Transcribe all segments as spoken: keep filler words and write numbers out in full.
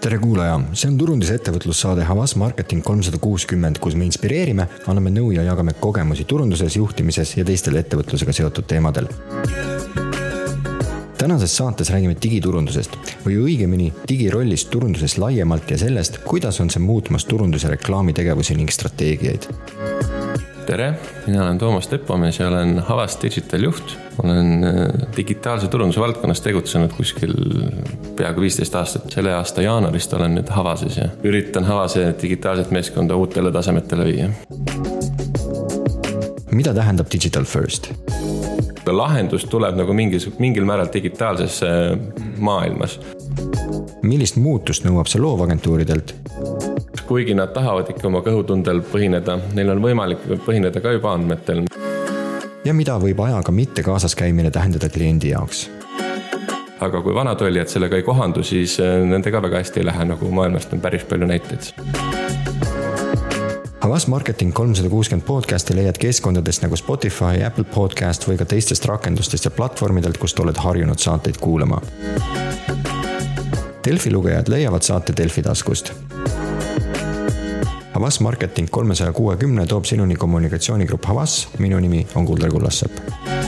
Tere kuulaja, see on turundusettevõtlussaade Havas Marketing kolmsada kuuskümmend, kus me inspireerime, anname nõu ja jagame kogemusi turunduses, juhtimises ja teistel ettevõtlusega seotud teemadel. Tänases saates räägime digiturundusest või õigemini digirollist turunduses laiemalt ja sellest, kuidas on see muutmas turunduse reklaamitegevusi ning strateegiaid. Tere, mina olen Toomas Teppomees ja olen Havas Digital juht. Olen digitaalse turunduse valdkonnas tegutsenud kuskil peaaegu viisteist aastat. Selle aasta jaanuarist olen nüüd Havases ja üritan Havase digitaalset meeskonda uutele tasemetele viia. Mida tähendab Digital First? Lahendus tuleb nagu mingis, mingil määral digitaalses maailmas. Millist muutust nõuab see loovagentuuridelt? Kuigi nad tahavad ikka oma kõhutundel põhineda, neil on võimalik põhineda ka juba andmetel. Ja mida võib ajaga mitte kaasas käimine tähendada kliendi jaoks? Aga kui vanad oli, et sellega ei kohandu, siis nendega väga hästi ei lähe, nagu maailmast on päris palju näiteid. Havas Marketing kolmsada kuuskümmend podcasti leiad keskkondadest nagu Spotify, Apple Podcast või ka teistest rakendustest ja platvormidelt, kust oled harjunud saateid kuulama. Delfi lugejad leiavad saate Delfi taskust. Havas Marketing kolmsada kuuskümmend toob sinuni kommunikatsioonigrupp Havas. Minu nimi on Kuldar Kullassepp.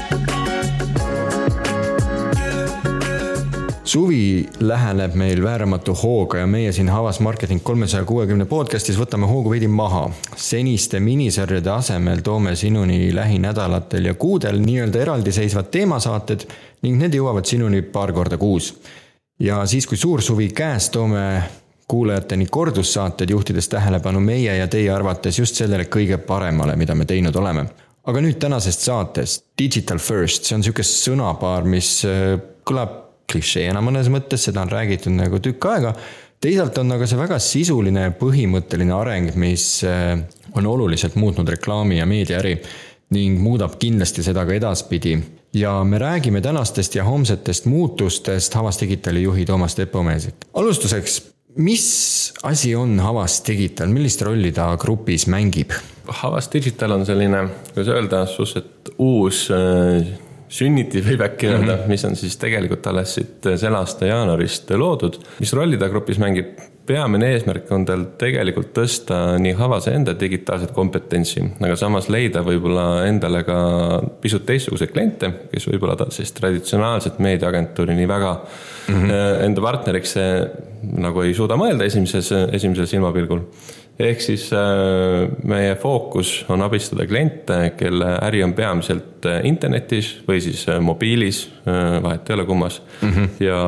Suvi läheneb meil vääramatu hooga ja meie siin Havas Marketing kolmsada kuuskümmend podcastis võtame hoogu veidi maha. Seniste minisarjade asemel toome sinuni lähinädalatel ja kuudel nii-öelda eraldiseisvad teemasaated ning need jõuavad sinuni paar korda kuus. Ja siis, kui suur suvi käes, toome kuulajateni kordussaated, juhtides tähelepanu meie ja teie arvates just sellele kõige paremale, mida me teinud oleme. Aga nüüd tänasest saatest, Digital First, see on niisugune sõnapaar, mis kõlab klišeena mõnes mõttes, seda on räägitud nagu tükk aega. Teisalt on aga see väga sisuline ja põhimõtteline areng, mis on oluliselt muutnud reklaami ja meediaäri ning muudab kindlasti seda ka edaspidi. Ja me räägime tänastest ja homsetest muutustest Havas Digitali juhi Toomas Teppomees. Alustuseks, mis asi on Havas Digital, millist rolli ta grupis mängib? Havas Digital on selline, kuidas öelda, suhteliselt uus äh, sünniti võib äkki öelda, mm-hmm. mis on siis tegelikult alles siit selle aasta jaanuarist loodud. Mis rolli ta grupis mängib? Peamine eesmärk on tal tegelikult tõsta nii Havase enda digitaalset kompetentsi, aga samas leida võib-olla endale ka pisut teistsuguse kliente, kes võib-olla ta siis traditsionaalset meediaagentuuri nii väga mm-hmm. enda partneriks nagu ei suuda mõelda esimeses, esimesel silmapilgul. Ehk siis meie fookus on abistada kliente, kelle äri on peamiselt internetis või siis mobiilis, vahet ei ole kummas. Mm-hmm. Ja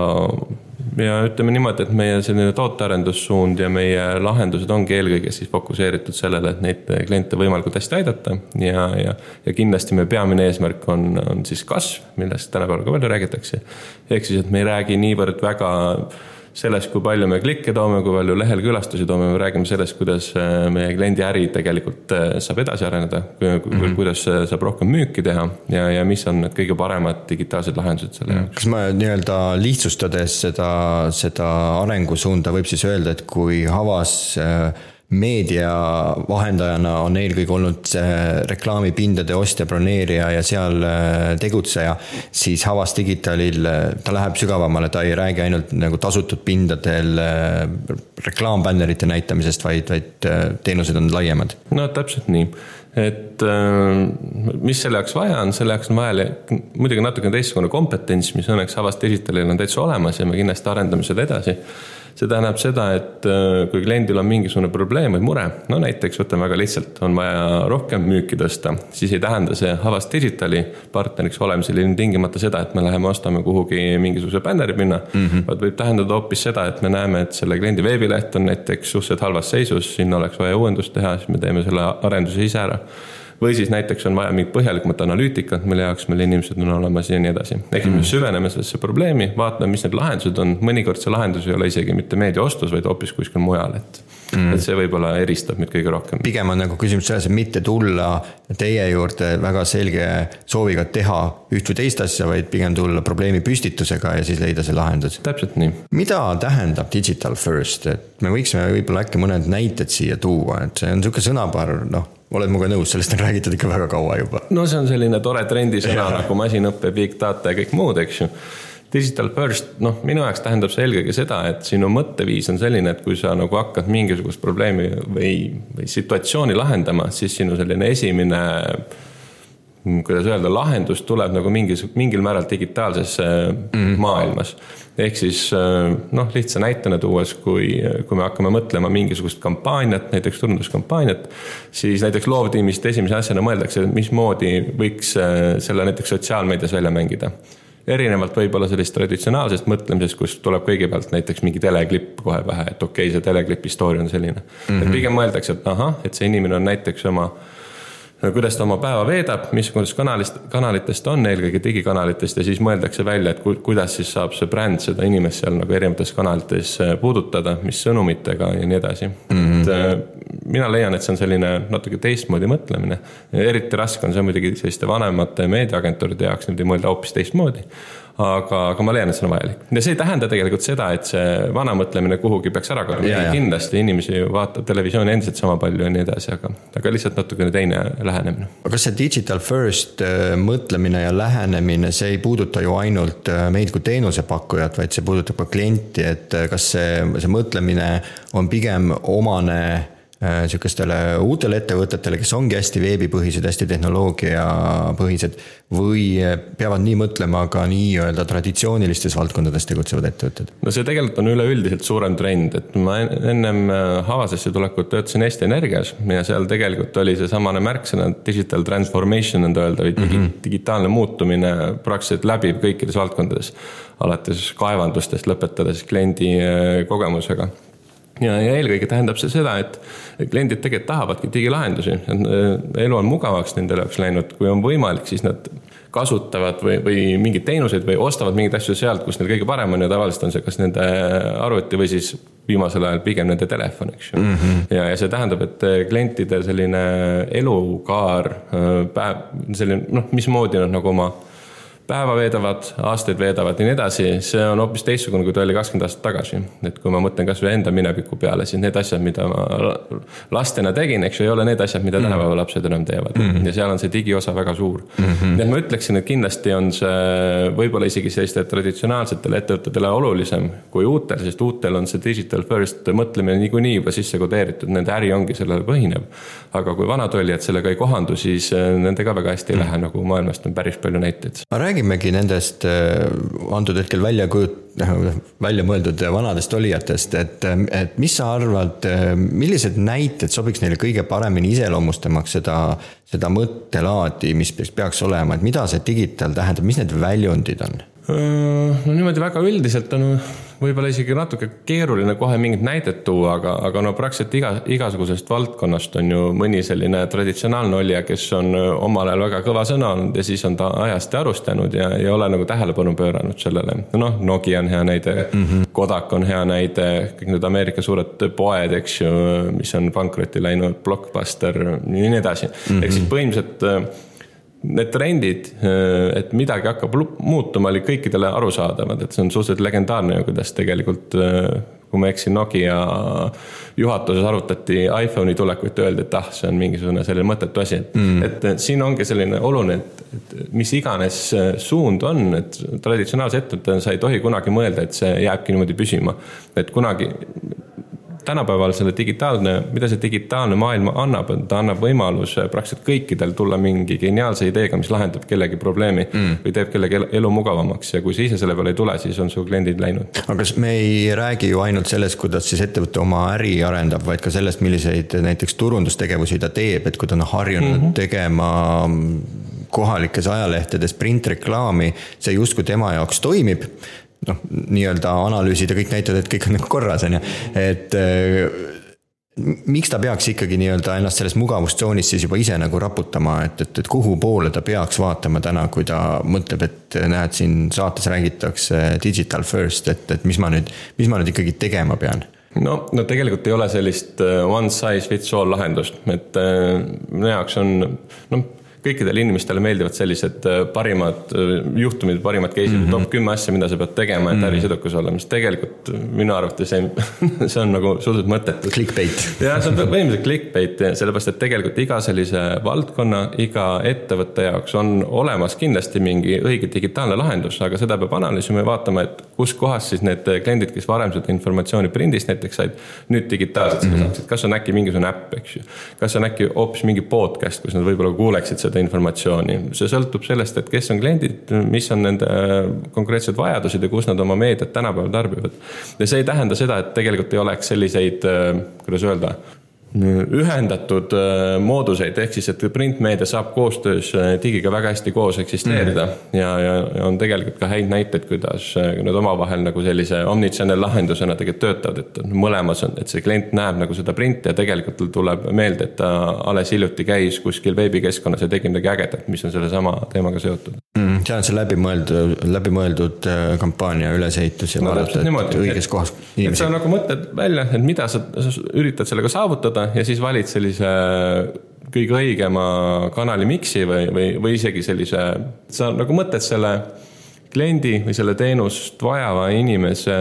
Ja ütleme niimoodi, et meie selline tootearendussuund ja meie lahendused ongi eelkõige siis fokuseeritud sellele, et neid kliente võimalikult hästi aidata ja, ja, ja kindlasti meie peamine eesmärk on, on siis kasv, millest tänapäeval ka palju räägitakse. Ehk siis, et me ei räägi niivõrd väga sellest, kui palju me klikke toome, kui palju lehel külastusi toome, me räägime sellest, kuidas meie kliendi äri tegelikult saab edasi areneda, mm-hmm. kuidas saab rohkem müüki teha ja, ja mis on need kõige paremad digitaalsed lahendused selle jaoks. Kas ma nii-öelda lihtsustades seda, seda arengusuunda võib siis öelda, et kui Havas meedia vahendajana on eelkõige olnud reklaamipindade ostja, broneerija ja seal tegutseja, siis Havas Digitalil ta läheb sügavamale, ta ei räägi ainult nagu tasutud pindadel reklaambännerite näitamisest, vaid, vaid teenused on laiemad. No täpselt nii. Et mis selle jaoks vaja on, selle jaoks on vaja muidugi natuke teistsugune kompetents, mis õnneks Havas Digitalil on täitsa olemas ja me kindlasti arendame seda edasi. See tähendab seda, et kui kliendil on mingisugune probleem või mure, no näiteks võtame väga lihtsalt, on vaja rohkem müüki tõsta, siis ei tähenda see Havas Digitali partneriks olemisel tingimata seda, et me läheme ostame kuhugi mingisuguse bänneri pinna, mm-hmm. vaid võib tähendada hoopis seda, et me näeme, et selle kliendi veebileht on näiteks suhteliselt halvas seisus, sinna oleks vaja uuendust teha, siis me teeme selle arenduse ise ära. Või siis näiteks on vaja mingit põhjalikumat analüütikat, mille jaoks meil inimesed on olemas ja nii edasi. Ehk me süveneme sellesse probleemi, vaatame, mis need lahendused on. Mõnikord see lahendus ei ole isegi mitte meedia ostus, vaid hoopis kuskil mujal. Et, mm. et see võib-olla eristab meid kõige rohkem. Pigem on nagu küsimus selles, et mitte tulla teie juurde väga selge sooviga teha üht või teist asja, vaid pigem tulla probleemi püstitusega ja siis leida see lahendus. Täpselt nii. Mida tähendab Digital First? Et me võiksime võib-olla äkki mõned näited siia tuua, et see on niisugune sõnapaar, noh, oled muga nõus, sellest on räägitud ikka väga kaua juba. No see on selline tore trendisõna nagu masinõppe, big data ja kõik muud, eks ju. digital first, noh, minu jaoks tähendab see eelkõige seda, et sinu mõtteviis on selline, et kui sa nagu hakkad mingisugust probleemi või, või situatsiooni lahendama, siis sinu selline esimene, kuidas öelda, lahendus tuleb nagu mingis, mingil määral digitaalses mm. maailmas. Ehk siis noh, lihtsa näitena tuues, kui, kui me hakkame mõtlema mingisugust kampaaniat, näiteks turunduskampaaniat, siis näiteks loovtiimist esimese asjana mõeldakse, mismoodi võiks selle näiteks sotsiaalmeedias välja mängida. Erinevalt võib-olla sellist traditsionaalsest mõtlemisest, kus tuleb kõigepealt näiteks mingi teleklipp kohe pähe, et okei, okay, see teleklipi story on selline. Mm-hmm. Et pigem mõeldakse, et aha, et see inimene on näiteks oma kuidas ta oma päeva veedab, missugusest kanalist, kanalitest on, eelkõige digikanalitest ja siis mõeldakse välja, et kuidas siis saab see bränd seda inimest seal nagu erinevates kanalites puudutada, mis sõnumitega ja nii edasi. Mm-hmm. Et mina leian, et see on selline natuke teistmoodi mõtlemine. Eriti raske on see muidugi selliste vanemate meediaagentuuride jaoks niimoodi mõelda hoopis teistmoodi. Aga, aga ma leian, et see on vajalik. Ja see ei tähenda tegelikult seda, et see vana mõtlemine kuhugi peaks ära kaduma. Ja, ja. Kindlasti inimesi vaatab televisiooni endiselt sama palju ja nii edasi, aga, aga lihtsalt natuke teine lähenemine. Aga kas see digital first mõtlemine ja lähenemine, see ei puuduta ju ainult meid kui teenusepakkujat, vaid see puudutab ka klienti, et kas see, see mõtlemine on pigem omane sükestele uutele ettevõtetele, kes ongi hästi veebipõhised, hästi tehnoloogiapõhised või peavad nii mõtlema ka nii-öelda traditsioonilistes valdkondades tegutsevad ettevõtted? No see tegelikult on üleüldiselt suurem trend, et ma ennem Havasesse tulekut töötasin Eesti Energias ja seal tegelikult oli see samane märksõna digital transformation on öelda või digi- mm-hmm. digitaalne muutumine praktiliselt läbib kõikides valdkondades, alates kaevandustest lõpetades kliendi kogemusega. Ja, ja eelkõige tähendab see seda, et kliendid tegelikult tahavadki digilahendusi. Elu on mugavaks nendele jaoks läinud, kui on võimalik, siis nad kasutavad või, või mingid teenuseid või ostavad mingid asju sealt, kus neil kõige parem on ja tavaliselt on see kas nende arvuti või siis viimasel ajal pigem nende telefon, eks ju. Mm-hmm. Ja, ja see tähendab, et klientide selline elukaar, päev, selline, noh, mismoodi nad nagu oma päeva veedavad, aastaid veedavad ja nii edasi, see on hoopis teistsugune, kui ta oli kakskümmend aastat tagasi. Et kui ma mõtlen kas või enda mineviku peale, siis need asjad, mida ma lastena tegin, eks ei ole need asjad, mida mm-hmm. tänapäeva lapsed enam teevad. Mm-hmm. Ja seal on see digiosa väga suur. Mm-hmm. Nii et ma ütleksin, et kindlasti on see võib-olla isegi selliste traditsionaalsetele ettevõtetele olulisem kui uutel, sest uutel on see digital first mõtlemine niikuinii juba sisse kodeeritud, nende äri ongi sellele põhinev. Aga kui vanad oli, et sellega ei kohandu, siis nendega väga hästi ei lähe, mm-hmm. nagu maailmast on päris palju näiteid. Räägimegi nendest antud hetkel välja, kujut, välja mõeldud vanadest olijatest, et, et mis sa arvad, millised näited sobiks neile kõige paremini iseloomustamaks seda, seda mõttelaadi, mis peaks olema, et mida see digital tähendab, mis need väljundid on? No niimoodi väga üldiselt on võib-olla isegi natuke keeruline kohe mingit näidet tuua, aga, aga no praktiliselt iga, igasugusest valdkonnast on ju mõni selline traditsionaalne olija, kes on omal ajal väga kõva sõna olnud ja siis on ta ajast arustanud ja ei ole nagu tähelepanu pööranud sellele. No Nokia on hea näide, mm-hmm. Kodak on hea näide, kõik need Ameerika suured poed, eks ju, mis on pankrotti läinud, Blockbuster ja nii edasi. Mm-hmm. Ehk siis põhimõtteliselt need trendid, et midagi hakkab muutuma, oli kõikidele arusaadavad, et see on suhteliselt legendaarne, kuidas tegelikult, kui ma eksin Nokia juhatuses arutati iPhone'i tulekuid, öeldi, et ah, see on mingisugune selline mõttetu asi. Mm. Et siin ongi selline oluline, et, et mis iganes suund on, et traditsionaalse ettevõtte sa ei tohi kunagi mõelda, et see jääbki niimoodi püsima. Et kunagi tänapäeval selle digitaalne, mida see digitaalne maailma annab, ta annab võimaluse praktiliselt kõikidel tulla mingi geniaalse ideega, mis lahendab kellegi probleemi mm. või teeb kellegi elu mugavamaks ja kui see ise selle peale ei tule, siis on su kliendid läinud. Aga me ei räägi ju ainult sellest, kuidas siis ettevõtte oma äri arendab, vaid ka sellest, milliseid näiteks turundustegevusi ta teeb, et kui ta on harjunud mm-hmm. tegema kohalikes ajalehtedes printreklaami, see justkui tema jaoks toimib, noh, nii-öelda analüüsid ja kõik näitavad, et kõik on nagu korras, on ja. Et miks ta peaks ikkagi nii-öelda ennast selles mugavustsoonis siis juba ise nagu raputama, et, et, et kuhu poole ta peaks vaatama täna, kui ta mõtleb, et näed, siin saates räägitakse digital first, et, et mis ma nüüd, mis ma nüüd ikkagi tegema pean? No, no tegelikult ei ole sellist one size fits all lahendust, et minu jaoks on, no, kõikidele inimestele meeldivad sellised parimad juhtumid, parimad case'id, mm -hmm. top kümme asja, mida sa pead tegema, et ärisedukas olla, mis tegelikult minu arvates see, see on nagu suhteliselt mõttetu. Clickbait. Ja see on põhimõtteliselt clickbait, sellepärast, et tegelikult iga sellise valdkonna, iga ettevõtte jaoks on olemas kindlasti mingi õige digitaalne lahendus, aga seda peab analüüsima ja vaatama, et kus kohas siis need kliendid, kes varem seda informatsiooni prindist näiteks said, nüüd digitaalselt seda mm -hmm. saaksid. Kas on äkki mingisugune äpp, eks ju? Kas on äkki hoopis mingi podcast, kus nad võib-olla kuuleksid seda informatsiooni? See sõltub sellest, et kes on kliendid, mis on nende konkreetsed vajadused ja kus nad oma meediat tänapäeval tarbivad. Ja see ei tähenda seda, et tegelikult ei oleks selliseid, kuidas öelda, ühendatud mooduseid, ehk siis, et printmeedia saab koostöös digiga väga hästi koos eksisteerida mm. ja, ja on tegelikult ka häid näiteid, kuidas need omavahel nagu sellise omnichannel lahendusena tegelikult töötavad, et mõlemas on, et see klient näeb nagu seda printi ja tegelikult tuleb meelde, et ta alles hiljuti käis kuskil veebikeskkonnas ja tegi midagi ägedat, mis on selle sama teemaga seotud. Mm, see on see läbimõeldud, läbimõeldud kampaania ülesehitus ja no, vaadata, et õiges kohas inimesi. Et sa nagu mõtled välja, et mida sa, sa üritad sellega saavutada ja siis valid sellise kõige õigema kanali miksi või, või, või isegi sellise, sa nagu mõtled selle kliendi või selle teenust vajava inimese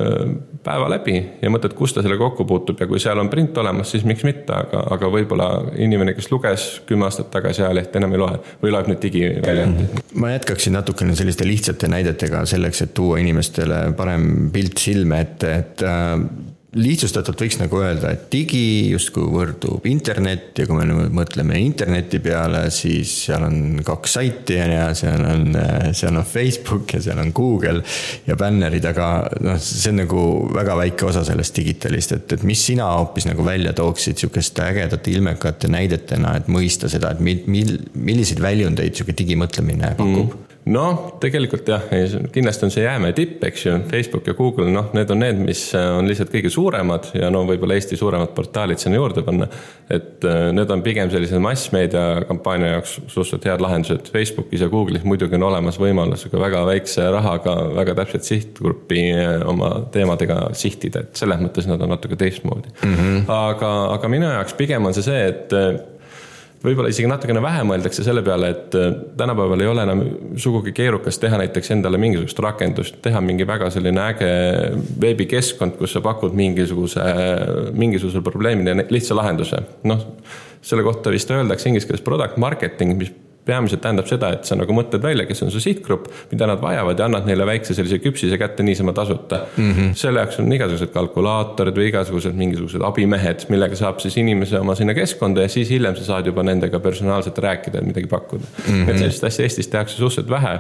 päeva läbi ja mõtled, kus ta selle kokku puutub ja kui seal on print olemas, siis miks mitte, aga, aga võib-olla inimene, kes luges kümme aastat tagasi ajalehti enam ei loe või loeb nüüd digiväljanti. Ma jätkaksin natukene selliste lihtsate näidetega selleks, et tuua inimestele parem pilt silme, et, et lihtsustatult võiks nagu öelda, et digi justkui võrdub internet ja kui me mõtleme interneti peale, siis seal on kaks saiti ja seal on, seal on Facebook ja seal on Google ja bännerid, aga no, see on nagu väga väike osa sellest digitalist, et, et mis sina hoopis nagu välja tooksid sihukeste ägedate ilmekate näidetena, et mõista seda, et mil, mil, milliseid väljundeid sihuke digimõtlemine pakub? Mm. No tegelikult jah, kindlasti on see jäämäe tipp, eks ju, Facebook ja Google, noh, need on need, mis on lihtsalt kõige suuremad ja no võib-olla Eesti suuremad portaalid sinna juurde panna, et need on pigem sellised massmeedia kampaania jaoks suhteliselt head lahendused. Facebookis ja Google'is muidugi on olemas võimalus ka väga väikse rahaga väga täpselt sihtgruppi oma teemadega sihtida, et selles mõttes nad on natuke teistmoodi. Mm-hmm. Aga, aga minu jaoks pigem on see see, et võib-olla isegi natukene vähe mõeldakse selle peale, et tänapäeval ei ole enam sugugi keerukas teha näiteks endale mingisugust rakendust, teha mingi väga selline äge veebikeskkond, kus sa pakud mingisuguse, mingisuguse probleemini lihtsa lahenduse. Noh, selle kohta vist öeldakse inglise keeles product marketing, mis peamiselt tähendab seda, et sa nagu mõtled välja, kes on su sihtgrupp, mida nad vajavad ja annad neile väikse sellise küpsise kätte niisama tasuta. Mm-hmm. Selle jaoks on igasugused kalkulaatorid või igasugused mingisugused abimehed, millega saab siis inimese oma sinna keskkonda ja siis hiljem sa saad juba nendega personaalselt rääkida ja midagi pakkuda. Mm-hmm. Et sellist asja Eestis tehakse suhteliselt vähe.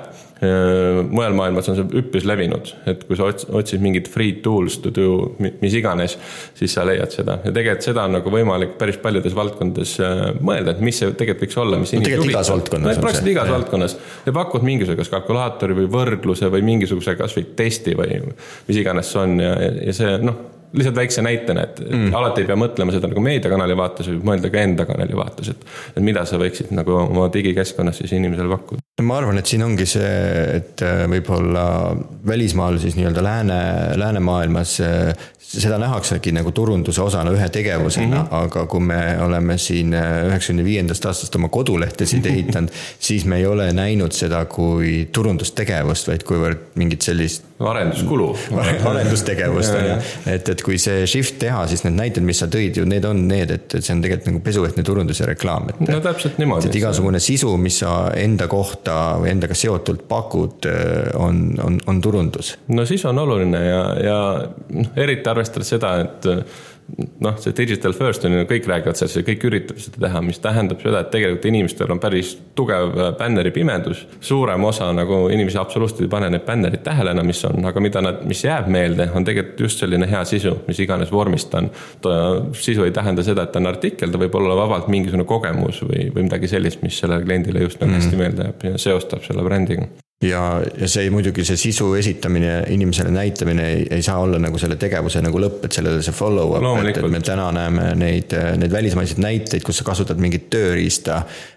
Mujal maailmas on see üppis levinud, et kui sa otsid mingid free tools to do, mis iganes, siis sa leiad seda. Ja tegelikult seda on nagu võimalik päris paljudes valdkondades mõelda, et mis see tegelikult võiks olla, mis inimesed huvitab. Praktiliselt igas ja. Valdkonnas ja pakud mingisuguse kalkulaatori või võrdluse või mingisuguse kas või testi või mis iganes on ja, ja see noh, lihtsalt väikse näitena, et mm. alati ei pea mõtlema seda nagu meediakanali vaates või mõelda ka enda kanali vaates, et, et mida sa võiksid nagu oma digikeskkonnas siis inimesele pakkuda. Ma arvan, et siin ongi see, et võib-olla välismaal siis nii-öelda lääne, läänemaailmas seda nähaksegi nagu turunduse osana ühe tegevusena, mm-hmm. aga kui me oleme siin üheksakümne viiendast aastast oma kodulehtesid ehitanud, siis me ei ole näinud seda kui turundustegevust, vaid kuivõrd mingit sellist arenduskulu. Arendustegevust on, et, et kui see shift teha, siis need näited, mis sa tõid ju, need on need, et see on tegelikult nagu pesuehtne turundus ja reklaam. Et, no täpselt niimoodi. Et igasugune sisu, mis sa enda kohta või endaga seotult pakud, on, on, on turundus. No siis on oluline ja, ja eriti arvestades seda, et noh, see digital first on ju, kõik räägivad sellest, kõik üritab seda teha, mis tähendab seda, et tegelikult inimestel on päris tugev bänneri pimedus. Suurem osa nagu inimesi absoluutselt ei pane need bännerid tähelena, mis on, aga mida nad, mis jääb meelde, on tegelikult just selline hea sisu, mis iganes vormist on. Sisu ei tähenda seda, et on artikkel, ta võib olla vabalt mingisugune kogemus või, või midagi sellist, mis selle kliendile just nagu hästi meelde jääb ja seostab selle brändiga. Ja, ja see muidugi see sisu esitamine, inimesele näitamine ei, ei saa olla nagu selle tegevuse nagu lõpp, et sellele see follow-up, et, et me täna näeme neid, neid välismaiseid näiteid, kus sa kasutad mingit tööriista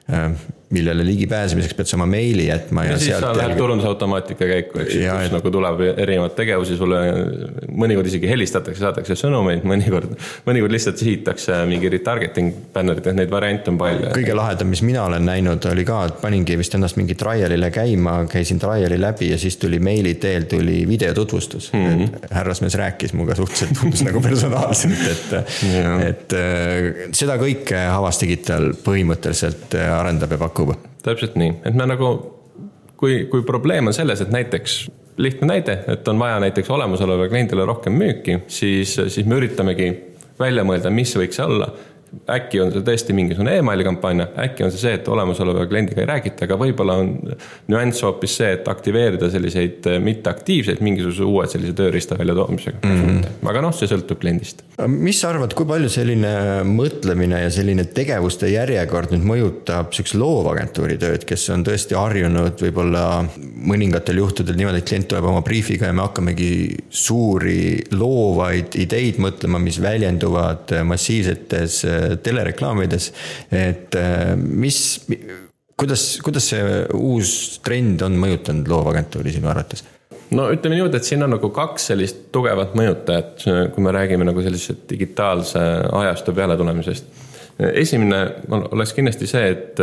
millele ligi pääsemiseks pead sama meili jätma. Ja, ja siis sa läheb turundusautomaatika käiku, eks, ja, kus et... nagu tuleb erinevad tegevusi, sulle mõnikord isegi helistatakse, saadakse sõnumeid, mõnikord, mõnikord lihtsalt sihitakse mingi retargeting bannerid, et neid variante on palju. Kõige lahedam, mis mina olen näinud, oli ka, et paningi vist ennast mingi trialile käima, käisin triali läbi ja siis tuli meili teel, tuli videotutvustus. Mm-hmm. Et härrasmees rääkis muga suhteliselt nagu personaalselt, et, et seda kõike Havas Digital põhimõtteliselt arendab ja pakub. Täpselt nii, et me nagu, kui, kui probleem on selles, et näiteks lihtne näide, et on vaja näiteks olemasoleva kliendile rohkem müüki, siis, siis me üritamegi välja mõelda, mis võiks olla. Äkki on see tõesti mingisugune e-maili kampaania, äkki on see see, et olemasoleva kliendiga ei räägita, aga võib-olla on nüanss hoopis see, et aktiveerida selliseid mitteaktiivseid mingisuguse uue sellise tööriista välja toomisega. Mm-hmm. Aga noh, see sõltub kliendist. Mis sa arvad, kui palju selline mõtlemine ja selline tegevuste järjekord nüüd mõjutab sükse loovagentuuri tööd, kes on tõesti harjunud võib-olla mõningatel juhtudel niimoodi, et klient tuleb oma briefiga ja me hakkamegi suuri loovaid ideid mõtlema, mis väljenduvad massiivsetes telereklaamides, et mis, kuidas, kuidas see uus trend on mõjutanud loovagentuuri sinu arvates? No ütleme niimoodi, et siin on nagu kaks sellist tugevat mõjutajat, kui me räägime nagu sellise digitaalse ajastu peale tulemisest. Esimene oleks kindlasti see, et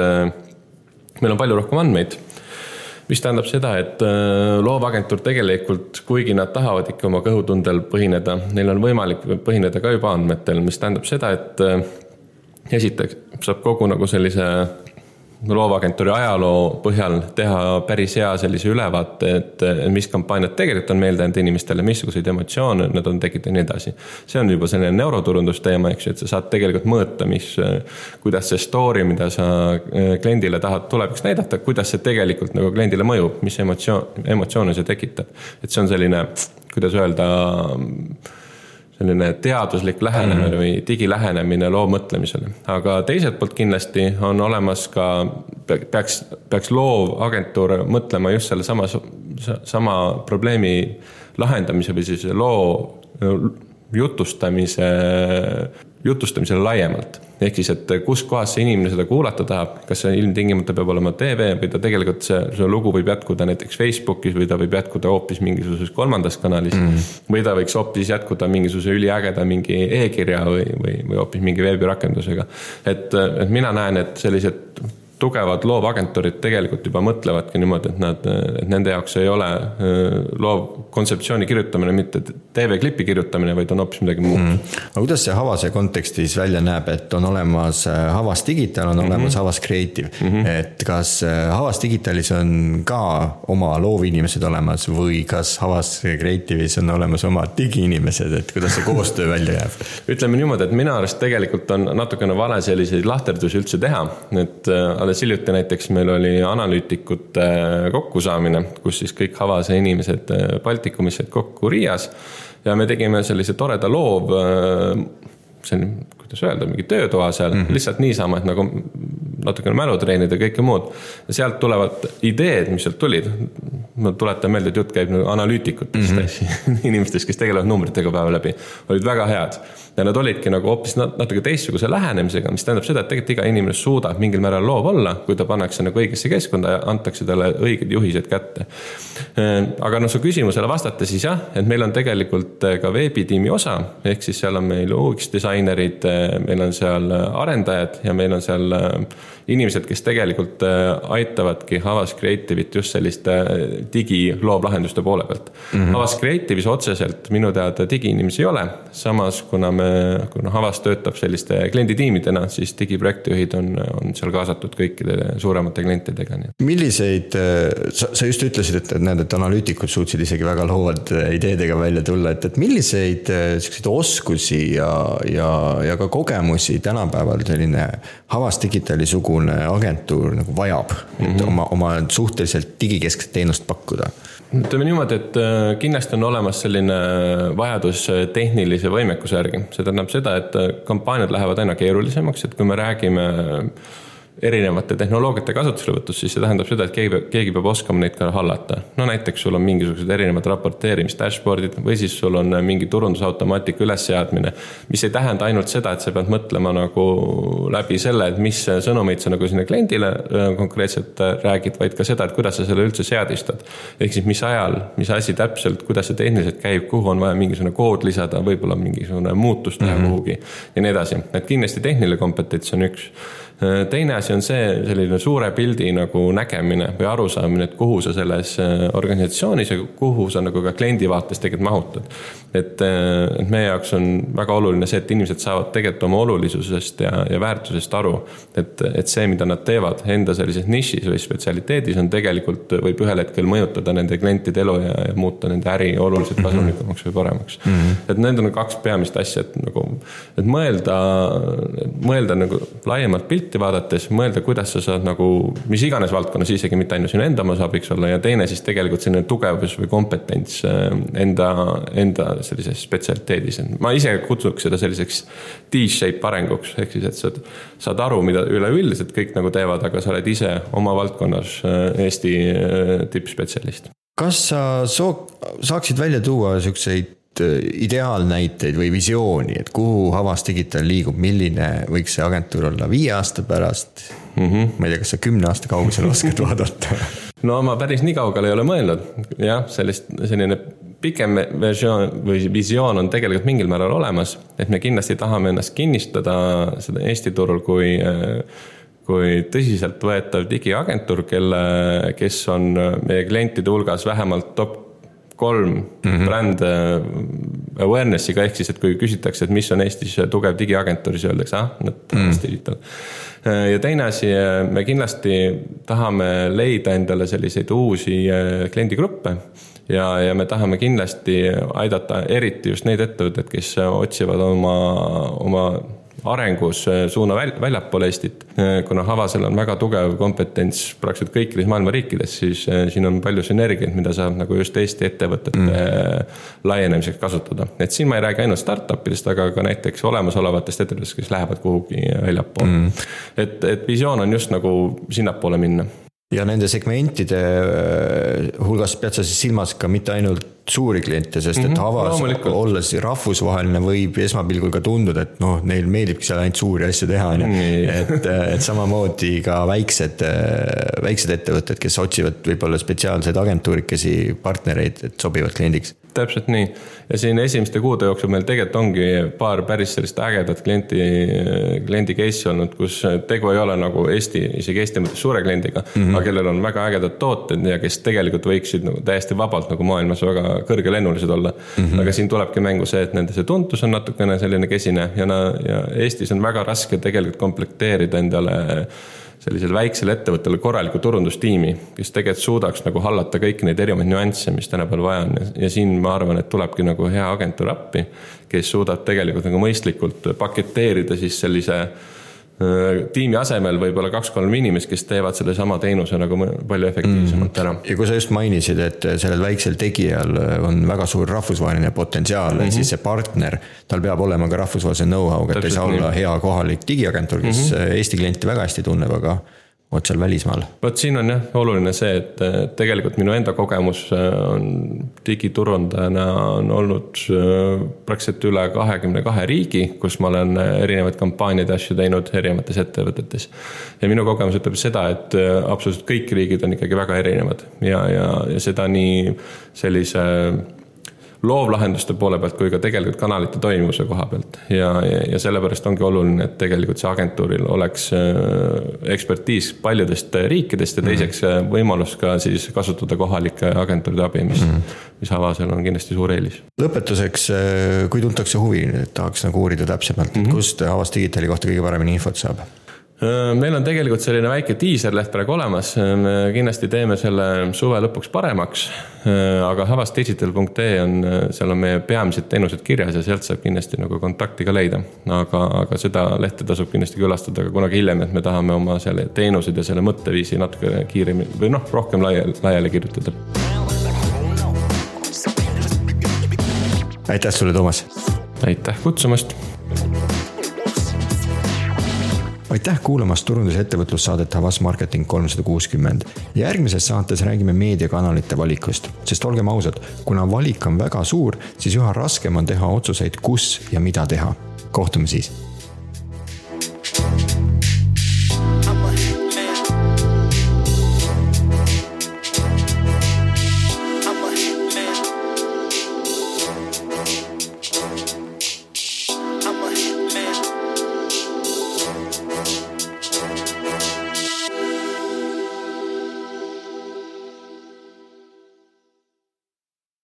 meil on palju rohkem andmeid, mis tähendab seda, et loovagentuur tegelikult, kuigi nad tahavad ikka oma kõhutundel põhineda, neil on võimalik põhineda ka juba andmetel, mis tähendab seda, et esiteks saab kogu nagu sellise loovagentuuri ajaloo põhjal teha päris hea sellise ülevaate, et mis kampaaniad tegelikult on meelde enda inimestele, missuguseid emotsioone nad on tekitanud ja nii edasi. See on juba selline neuroturundusteema, eks ju, et sa saad tegelikult mõõta, mis, kuidas see story, mida sa kliendile tahad tuleviks näidata, kuidas see tegelikult nagu kliendile mõjub, mis emotsioon, emotsioone see tekitab. Et see on selline, kuidas öelda, selline teaduslik lähenemine või digilähenemine loo mõtlemisele. Aga teiselt poolt kindlasti on olemas ka, peaks, peaks loovagentuur mõtlema just selle sama, sama probleemi lahendamise või siis loo jutustamise, jutustamisele laiemalt. Ehk siis, et kus kohas see inimene seda kuulata tahab, kas see ilmtingimata peab olema T V või ta tegelikult see, see lugu võib jätkuda näiteks Facebookis või ta võib jätkuda hoopis mingisuguses kolmandas kanalis mm. või ta võiks hoopis jätkuda mingisuguse üliägeda mingi e-kirja või, või, või hoopis mingi veebirakendusega. Et, et mina näen, et sellised tugevad loovagentuurid tegelikult juba mõtlevadki niimoodi, et, nad, et nende jaoks ei ole loov kontseptsiooni kirjutamine, mitte T V-klipi kirjutamine, vaid on hoopis midagi muud. Mm. Aga kuidas see Havase kontekstis välja näeb, et on olemas Havas Digital, on olemas mm-hmm. Havas Creative, mm-hmm. et kas Havas Digitalis on ka oma loovinimesed olemas või kas Havas Creative'is on olemas oma digiinimesed, et kuidas see koostöö välja jääb? Ütleme niimoodi, et mina arvast tegelikult on natukene vale selliseid lahterdusi üldse teha, et siljuti näiteks meil oli analüütikute kokkusaamine, kus siis kõik Havase inimesed Baltikumisse kokku Riias ja me tegime sellise toreda loov, selline, kuidas öelda, mingi töötoa seal, mm-hmm. lihtsalt niisama, et nagu natukene mälutreenid ja kõike muud. Ja sealt tulevad ideed, mis sealt tulid. Ma tuletan meelde, et jutt käib analüütikutest, mm-hmm. inimestest, kes tegelevad numbritega päeva läbi, olid väga head. Ja nad olidki nagu hoopis natuke teistsuguse lähenemisega, mis tähendab seda, et tegelikult iga inimene suudab mingil määral loov olla, kui ta pannakse nagu õigesse keskkonda ja antakse talle õiged juhised kätte. Aga no su küsimusele vastata siis jah, et meil on tegelikult ka veebitiimi osa, ehk siis seal on meil U X-disainerid, meil on seal arendajad ja meil on seal inimesed, kes tegelikult aitavadki Havas Creative'it just selliste digiloovlahenduste poole pealt. Mm-hmm. Havas Creative'is otseselt minu teada digiinimesi ei ole, samas kuna me, kuna Havas töötab selliste klienditiimidena, siis digiprojektjuhid on, on seal kaasatud kõikide suuremate klientidega. Milliseid, sa, sa just ütlesid, et, et näed, et analüütikud suutsid isegi väga loovad ideedega välja tulla, et, et milliseid selliseid oskusi ja, ja, ja ka kogemusi tänapäeval selline Havas Digitali sugune agentuur nagu vajab, mm-hmm. et oma, oma suhteliselt digikeskset teenust pakkuda? Ütleme niimoodi, et kindlasti on olemas selline vajadus tehnilise võimekuse järgi. See tähendab seda, et kampaaniad lähevad aina keerulisemaks, et kui me räägime erinevate tehnoloogiate kasutuselevõtus, siis see tähendab seda, et keegi, keegi peab oskama neid ka hallata. No näiteks sul on mingisugused erinevad raporteerimis dashboardid või siis sul on mingi turundusautomaatika ülesseadmine, mis ei tähenda ainult seda, et sa pead mõtlema nagu läbi selle, et mis sõnumeid sa nagu sinna kliendile konkreetselt räägid, vaid ka seda, et kuidas sa selle üldse seadistad. Ehk siis mis ajal, mis asi täpselt, kuidas see tehniliselt käib, kuhu on vaja mingisugune kood lisada, võib-olla mingisugune muutus teha mm-hmm. kuhugi ja nii edasi. Et kindlasti tehniline kompetents on üks. Teine asi on see selline suure pildi nagu nägemine või arusaamine, et kuhu sa selles organisatsioonis ja kuhu sa nagu ka kliendi vaates tegelikult mahutad. Et, et meie jaoks on väga oluline see, et inimesed saavad tegelikult oma olulisusest ja, ja väärtusest aru, et, et see, mida nad teevad enda sellises nišis või spetsialiteedis on tegelikult, võib ühel hetkel mõjutada nende klientide elu ja, ja muuta nende äri oluliselt kasumlikumaks või paremaks. Mm-hmm. Et need on kaks peamist asja, et, nagu, et mõelda, mõelda nagu laiemalt pilti vaadates, mõelda, kuidas sa saad nagu, mis iganes valdkonnas, isegi mitte ainult sinu enda oma saabiks olla ja teine siis tegelikult selline tugevus või kompetents enda, enda sellises spetsialiteedis. Ma ise kutsuks seda selliseks T-shape arenguks, ehk siis, et sa saad aru, mida üleüldiselt kõik nagu teevad, aga sa oled ise oma valdkonnas Eesti tippspetsialist. Kas sa so- saaksid välja tuua selliseid ideaalnäiteid või visiooni, et kuhu Havas Digital liigub, milline võiks see agentuur olla viie aasta pärast? Mm-hmm. Ma ei tea, kas sa kümne aasta kaugusel oskad vaadata? No ma päris nii kaugel ei ole mõelnud. Jah, sellist, selline pikem versioon või visioon on tegelikult mingil määral olemas, et me kindlasti tahame ennast kinnistada seda Eesti turul kui kui tõsiselt võetav digiagentuur, kelle, kes on meie klientide hulgas vähemalt top kolm mm-hmm. brand awarenessiga, ehk siis, et kui küsitakse, et mis on Eestis tugev digiagentuur, siis öeldakse, ah, nad mm. digital. Ja teine asi, me kindlasti tahame leida endale selliseid uusi kliendigruppe ja, ja me tahame kindlasti aidata eriti just neid ettevõtted, kes otsivad oma, oma arengus suuna väljapoole Eestit. Kuna Havasel on väga tugev kompetents praktiliselt kõikides maailma riikides, siis siin on palju sünergiat, mida saab nagu just Eesti ettevõtete mm. laienemiseks kasutada. Et siin ma ei räägi ainult startupidest, aga ka näiteks olemasolevatest ettevõtest, kes lähevad kuhugi väljapoole. Mm. Et, et visioon on just nagu sinnapoole minna. Ja nende segmentide hulgas pead sa siis silmas ka mitte ainult suuri kliente, sest et Havas mm-hmm. olles rahvusvaheline võib esmapilgul ka tunduda, et noh, neil meeldibki seal ainult suuri asju teha. Mm. Et, et samamoodi ka väiksed, väiksed ettevõtted, kes otsivad võib-olla spetsiaalseid agentuurikesi, partnereid, et sobivad kliendiks. Täpselt nii. Ja siin esimeste kuude jooksul meil tegelikult ongi paar päris sellist ägedat klienti, kliendi case olnud, kus tegu ei ole nagu Eesti, isegi Eesti mõttes suure kliendiga, mm-hmm. aga kellel on väga ägedad tooted ja kes tegelikult võiksid nagu täiesti vabalt nagu maailmas väga kõrgelennulised olla. Mm-hmm. Aga siin tulebki mängu see, et nende see tuntus on natukene selline kesine ja, na, ja Eestis on väga raske tegelikult komplekteerida endale sellisel väiksel ettevõttele korraliku turundustiimi, kes tegelikult suudaks nagu hallata kõiki neid erinevaid nüansse, mis tänapäeval vaja on. Ja siin ma arvan, et tulebki nagu hea agentuur appi, kes suudab tegelikult nagu mõistlikult paketeerida siis sellise tiimi asemel võib-olla kaks-kolm inimest, kes teevad selle sama teenuse nagu palju efektiivsemalt ära. Ja kui sa just mainisid, et sellel väiksel tegijal on väga suur rahvusvaheline potentsiaal, mm-hmm. siis see partner, tal peab olema ka rahvusvahelise know-how, et ei saa olla hea kohalik digiagentuur, kes mm-hmm. Eesti klienti väga hästi tunneb, aga otsal välismaal. Võt siin on jah oluline see, et tegelikult minu enda kogemus on digiturundajana on olnud praktiliselt üle kahekümne kahe riigi, kus ma olen erinevaid kampaaniaid asju teinud erinevates ettevõtetes. Ja minu kogemus ütleb seda, et absoluutselt kõik riigid on ikkagi väga erinevad ja, ja, ja seda nii sellise loovlahenduste poole pealt kui ka tegelikult kanalite toimivuse koha pealt. Ja, ja, ja sellepärast ongi oluline, et tegelikult see agentuuril oleks ekspertiis paljudest riikidest ja teiseks võimalus ka siis kasutada kohalike agentuuride abi, mis, mis Havasel on kindlasti suur eelis. Lõpetuseks, kui tuntakse huvi, et tahaks nagu uurida täpsemalt, et kust Havas Digitali kohta kõige paremini infot saab? Meil on tegelikult selline väike teaserleht praegu olemas, me kindlasti teeme selle suve lõpuks paremaks, aga havas digital punkt ee on, seal on meie peamised teenused kirjas ja sealt saab kindlasti nagu kontakti ka leida, aga, aga seda lehte tasub kindlasti külastada ka kunagi hiljem, et me tahame oma selle teenused ja selle mõtteviisi natuke kiiremini või noh, rohkem laiali, laiali kirjutada. Aitäh sulle, Toomas! Aitäh kutsumast! aitäh kuulamast turundusettevõtlussaadet Havas Marketing kolmsada kuuskümmend. Järgmises saates räägime meediakanalite valikust, sest olgem ausad, kuna valik on väga suur, siis üha raskem on teha otsuseid, kus ja mida teha. Kohtume siis!